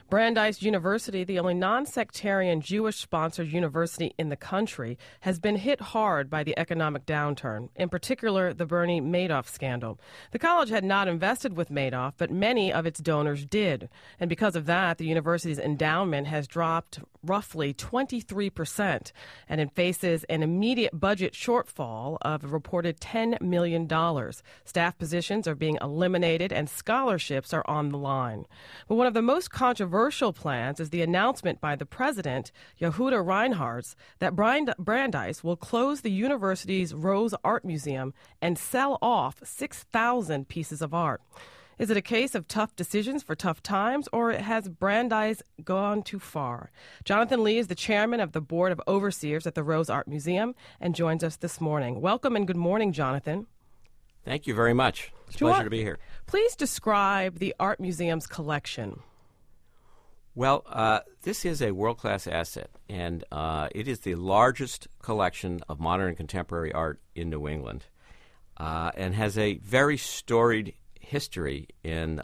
Brandeis University, the only non-sectarian Jewish-sponsored university in the country, has been hit hard by the economic downturn, in particular the Bernie Madoff scandal. The college had not invested with Madoff, but many of its donors did. And because of that, the university's endowment has dropped roughly 23%, and it faces an immediate budget shortfall of a reported $10 million. Staff positions are being eliminated, and scholarships are on the line. But one of the most controversial plans is the announcement by the president, Yehuda Reinhardt, that Brandeis will close the university's Rose Art Museum and sell off 6,000 pieces of art. Is it a case of tough decisions for tough times, or has Brandeis gone too far? Jonathan Lee is the chairman of the Board of Overseers at the Rose Art Museum and joins us this morning. Welcome and good morning, Jonathan. Thank you very much. It's a pleasure to be here. Please describe the Art Museum's collection. Well, this is a world-class asset, and it is the largest collection of modern and contemporary art in New England, and has a very storied history in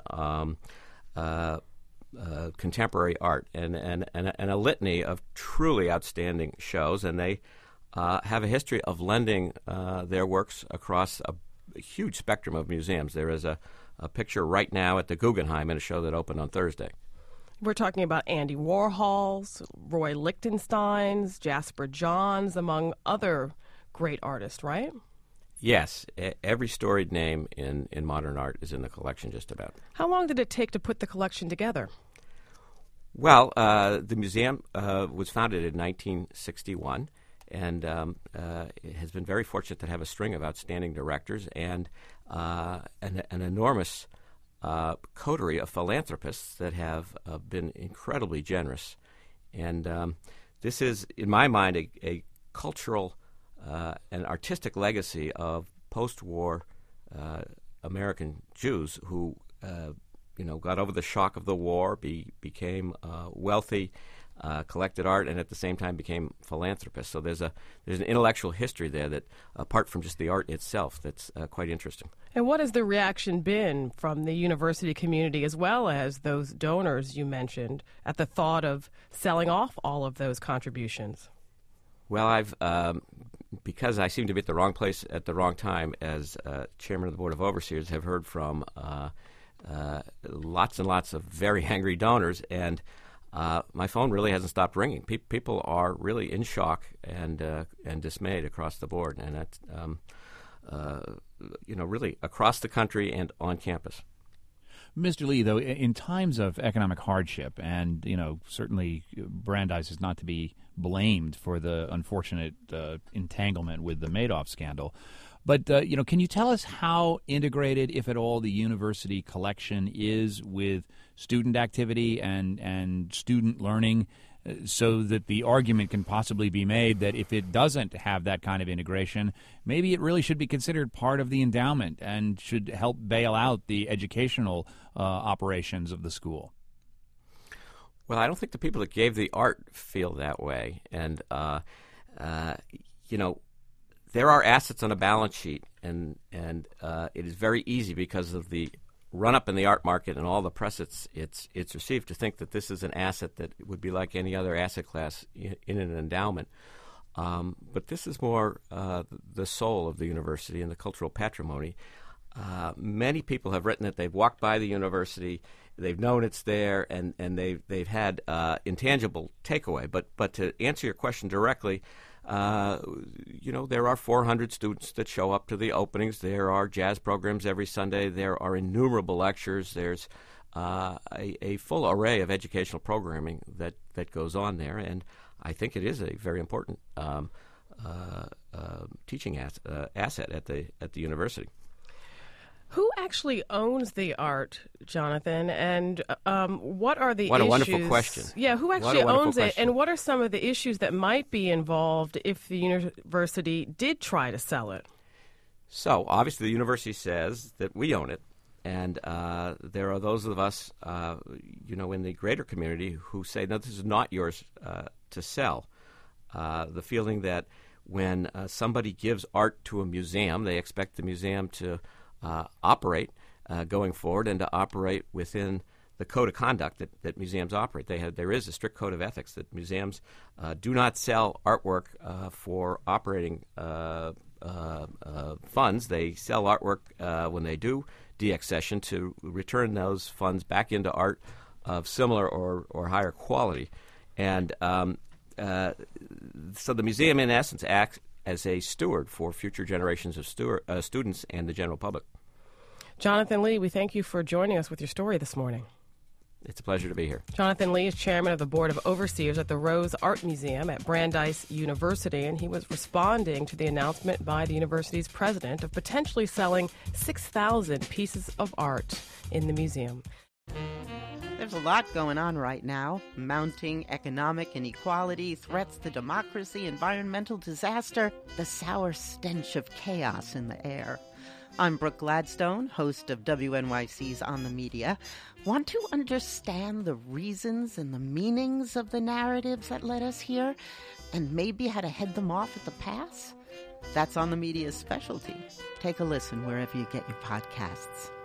contemporary art and a litany of truly outstanding shows. And they have a history of lending their works across a huge spectrum of museums. There is a picture right now at the Guggenheim in a show that opened on Thursday. We're talking about Andy Warhol's, Roy Lichtenstein's, Jasper Johns, among other great artists, right? Yes. Every storied name in modern art is in the collection, just about. How long did it take to put the collection together? Well, the museum was founded in 1961, and it has been very fortunate to have a string of outstanding directors and an enormous coterie of philanthropists that have been incredibly generous. And this is, in my mind, a cultural and artistic legacy of post-war American Jews who, got over the shock of the war, became wealthy, collected art, and at the same time became philanthropists. So there's an intellectual history there that, apart from just the art itself, that's quite interesting. And what has the reaction been from the university community as well as those donors you mentioned at the thought of selling off all of those contributions? Well, I've because I seem to be at the wrong place at the wrong time as chairman of the Board of Overseers, have heard from lots and lots of very angry donors, and my phone really hasn't stopped ringing. People are really in shock and dismayed across the board, and that's really across the country and on campus. Mr. Lee, though, in times of economic hardship, and certainly Brandeis is not to be blamed for the unfortunate entanglement with the Madoff scandal, but can you tell us how integrated, if at all, the university collection is with student activity and student learning, so that the argument can possibly be made that if it doesn't have that kind of integration, maybe it really should be considered part of the endowment and should help bail out the educational operations of the school? Well, I don't think the people that gave the art feel that way. And, there are assets on a balance sheet, and it is very easy because of the run-up in the art market and all the press it's received to think that this is an asset that would be like any other asset class in an endowment. But this is more the soul of the university and the cultural patrimony. Many people have written that they've walked by the university, they've known it's there, and they've had intangible takeaway. But to answer your question directly, there are 400 students that show up to the openings. There are jazz programs every Sunday. There are innumerable lectures. There's a full array of educational programming that goes on there, and I think it is a very important teaching asset at the university. Who actually owns the art, Jonathan, and what are the issues? What a wonderful question. Yeah, who actually owns it, and what are some of the issues that might be involved if the university did try to sell it? So, obviously, the university says that we own it, and there are those of us, in the greater community who say, no, this is not yours to sell. The feeling that when somebody gives art to a museum, they expect the museum to operate going forward and to operate within the code of conduct that museums operate. There is a strict code of ethics that museums do not sell artwork for operating funds. They sell artwork when they do deaccession to return those funds back into art of similar or higher quality. And so the museum, in essence, acts as a steward for future generations of students and the general public. Jonathan Lee, we thank you for joining us with your story this morning. It's a pleasure to be here. Jonathan Lee is chairman of the Board of Overseers at the Rose Art Museum at Brandeis University, and he was responding to the announcement by the university's president of potentially selling 6,000 pieces of art in the museum. There's a lot going on right now. Mounting economic inequality, threats to democracy, environmental disaster, the sour stench of chaos in the air. I'm Brooke Gladstone, host of WNYC's On the Media. Want to understand the reasons and the meanings of the narratives that led us here, and maybe how to head them off at the pass? That's On the Media's specialty. Take a listen wherever you get your podcasts.